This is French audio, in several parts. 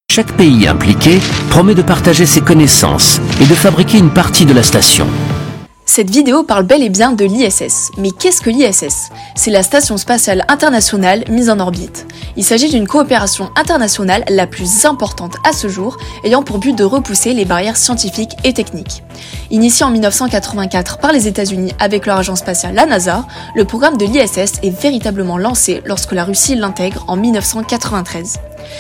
Chaque pays impliqué promet de partager ses connaissances et de fabriquer une partie de la station. Cette vidéo parle bel et bien de l'ISS. Mais qu'est-ce que l'ISS ? C'est la Station Spatiale Internationale mise en orbite. Il s'agit d'une coopération internationale la plus importante à ce jour, ayant pour but de repousser les barrières scientifiques et techniques. Initié en 1984 par les États-Unis avec leur agence spatiale, la NASA, le programme de l'ISS est véritablement lancé lorsque la Russie l'intègre en 1993.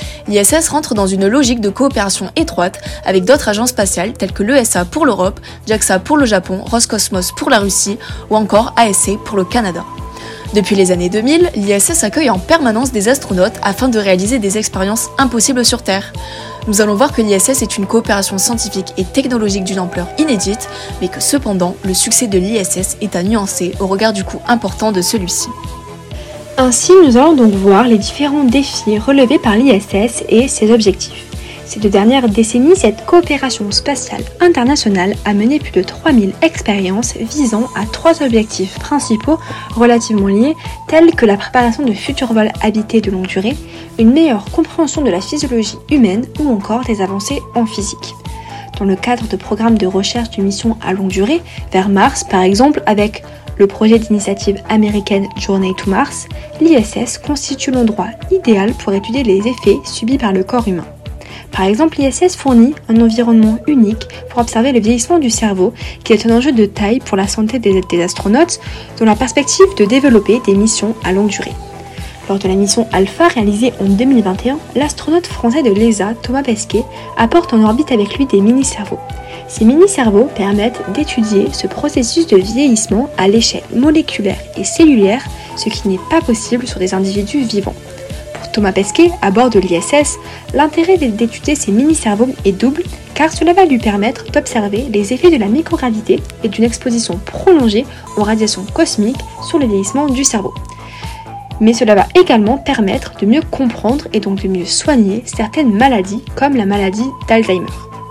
L'ISS rentre dans une logique de coopération étroite avec d'autres agences spatiales telles que l'ESA pour l'Europe, JAXA pour le Japon, Roscosmos pour la Russie ou encore ASC pour le Canada. Depuis les années 2000, l'ISS accueille en permanence des astronautes afin de réaliser des expériences impossibles sur Terre. Nous allons voir que l'ISS est une coopération scientifique et technologique d'une ampleur inédite, mais que cependant, le succès de l'ISS est à nuancer au regard du coût important de celui-ci. Ainsi, nous allons donc voir les différents défis relevés par l'ISS et ses objectifs. Ces 2 dernières décennies, cette coopération spatiale internationale a mené plus de 3000 expériences visant à 3 objectifs principaux relativement liés, tels que la préparation de futurs vols habités de longue durée, une meilleure compréhension de la physiologie humaine ou encore des avancées en physique. Dans le cadre de programmes de recherche de missions à longue durée, vers Mars par exemple avec le projet d'initiative américaine Journey to Mars, l'ISS constitue l'endroit idéal pour étudier les effets subis par le corps humain. Par exemple, l'ISS fournit un environnement unique pour observer le vieillissement du cerveau, qui est un enjeu de taille pour la santé des astronautes, dans la perspective de développer des missions à longue durée. Lors de la mission Alpha réalisée en 2021, l'astronaute français de l'ESA, Thomas Pesquet, apporte en orbite avec lui des mini-cerveaux. Ces mini-cerveaux permettent d'étudier ce processus de vieillissement à l'échelle moléculaire et cellulaire, ce qui n'est pas possible sur des individus vivants. Pour Thomas Pesquet, à bord de l'ISS, l'intérêt d'étudier ces mini-cerveaux est double, car cela va lui permettre d'observer les effets de la microgravité et d'une exposition prolongée aux radiations cosmiques sur le vieillissement du cerveau. Mais cela va également permettre de mieux comprendre et donc de mieux soigner certaines maladies comme la maladie d'Alzheimer.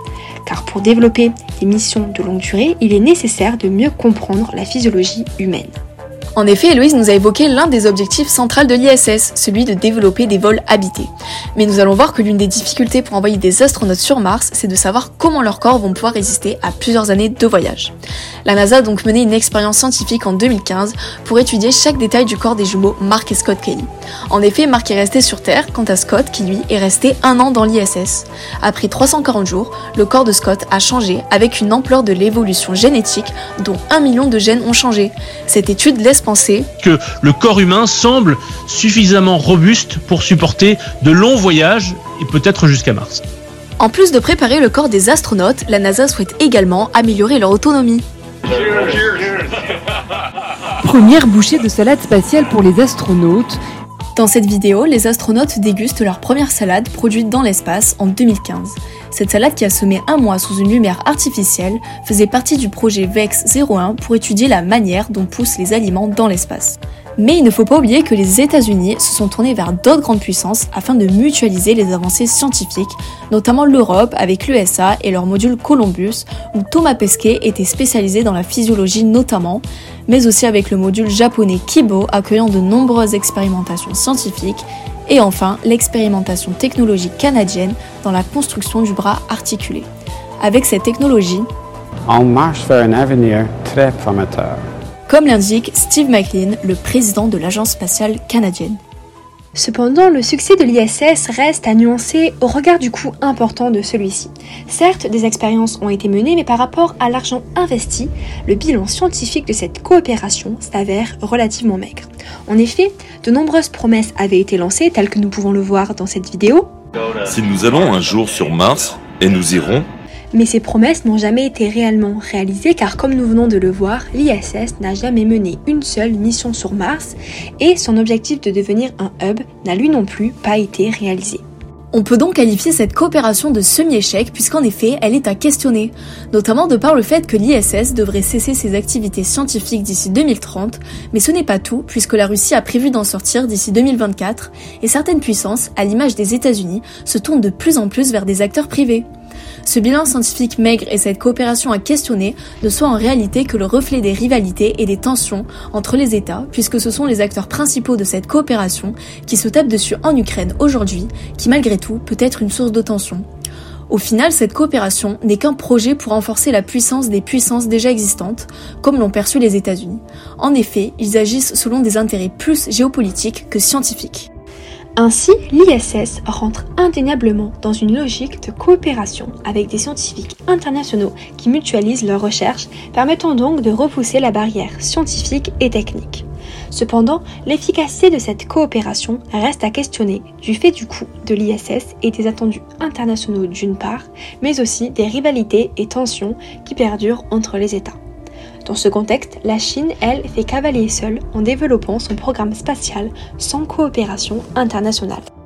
Car pour développer des missions de longue durée, il est nécessaire de mieux comprendre la physiologie humaine. En effet, Héloïse nous a évoqué l'un des objectifs centraux de l'ISS, celui de développer des vols habités. Mais nous allons voir que l'une des difficultés pour envoyer des astronautes sur Mars, c'est de savoir comment leurs corps vont pouvoir résister à plusieurs années de voyage. La NASA a donc mené une expérience scientifique en 2015 pour étudier chaque détail du corps des jumeaux Mark et Scott Kelly. En effet, Mark est resté sur Terre, quant à Scott, qui lui est resté 1 an dans l'ISS. Après 340 jours, le corps de Scott a changé avec une ampleur de l'évolution génétique dont 1 million de gènes ont changé. Cette étude laisse penser que le corps humain semble suffisamment robuste pour supporter de longs voyages et peut-être jusqu'à Mars. En plus de préparer le corps des astronautes, la NASA souhaite également améliorer leur autonomie. Première bouchée de salade spatiale pour les astronautes. Dans cette vidéo, les astronautes dégustent leur première salade produite dans l'espace en 2015. Cette salade, qui a semé 1 mois sous une lumière artificielle, faisait partie du projet VEX-01 pour étudier la manière dont poussent les aliments dans l'espace. Mais il ne faut pas oublier que les États-Unis se sont tournés vers d'autres grandes puissances afin de mutualiser les avancées scientifiques, notamment l'Europe avec l'ESA et leur module Columbus, où Thomas Pesquet était spécialisé dans la physiologie notamment, mais aussi avec le module japonais Kibo accueillant de nombreuses expérimentations scientifiques, et enfin l'expérimentation technologique canadienne dans la construction du bras articulé. Avec cette technologie, on marche vers un avenir très prometteur. Comme l'indique Steve McLean, le président de l'Agence spatiale canadienne. Cependant, le succès de l'ISS reste à nuancer au regard du coût important de celui-ci. Certes, des expériences ont été menées, mais par rapport à l'argent investi, le bilan scientifique de cette coopération s'avère relativement maigre. En effet, de nombreuses promesses avaient été lancées, telles que nous pouvons le voir dans cette vidéo. Si nous allons un jour sur Mars, et nous irons, mais ces promesses n'ont jamais été réellement réalisées car, comme nous venons de le voir, l'ISS n'a jamais mené une seule mission sur Mars et son objectif de devenir un hub n'a lui non plus pas été réalisé. On peut donc qualifier cette coopération de semi-échec puisqu'en effet, elle est à questionner, notamment de par le fait que l'ISS devrait cesser ses activités scientifiques d'ici 2030, mais ce n'est pas tout puisque la Russie a prévu d'en sortir d'ici 2024 et certaines puissances, à l'image des États-Unis, se tournent de plus en plus vers des acteurs privés. Ce bilan scientifique maigre et cette coopération à questionner ne soient en réalité que le reflet des rivalités et des tensions entre les États, puisque ce sont les acteurs principaux de cette coopération qui se tapent dessus en Ukraine aujourd'hui, qui malgré tout peut être une source de tension. Au final, cette coopération n'est qu'un projet pour renforcer la puissance des puissances déjà existantes, comme l'ont perçu les États-Unis. En effet, ils agissent selon des intérêts plus géopolitiques que scientifiques. Ainsi, l'ISS rentre indéniablement dans une logique de coopération avec des scientifiques internationaux qui mutualisent leurs recherches, permettant donc de repousser la barrière scientifique et technique. Cependant, l'efficacité de cette coopération reste à questionner du fait du coût de l'ISS et des attendus internationaux d'une part, mais aussi des rivalités et tensions qui perdurent entre les États. Dans ce contexte, la Chine, elle, fait cavalier seule en développant son programme spatial sans coopération internationale.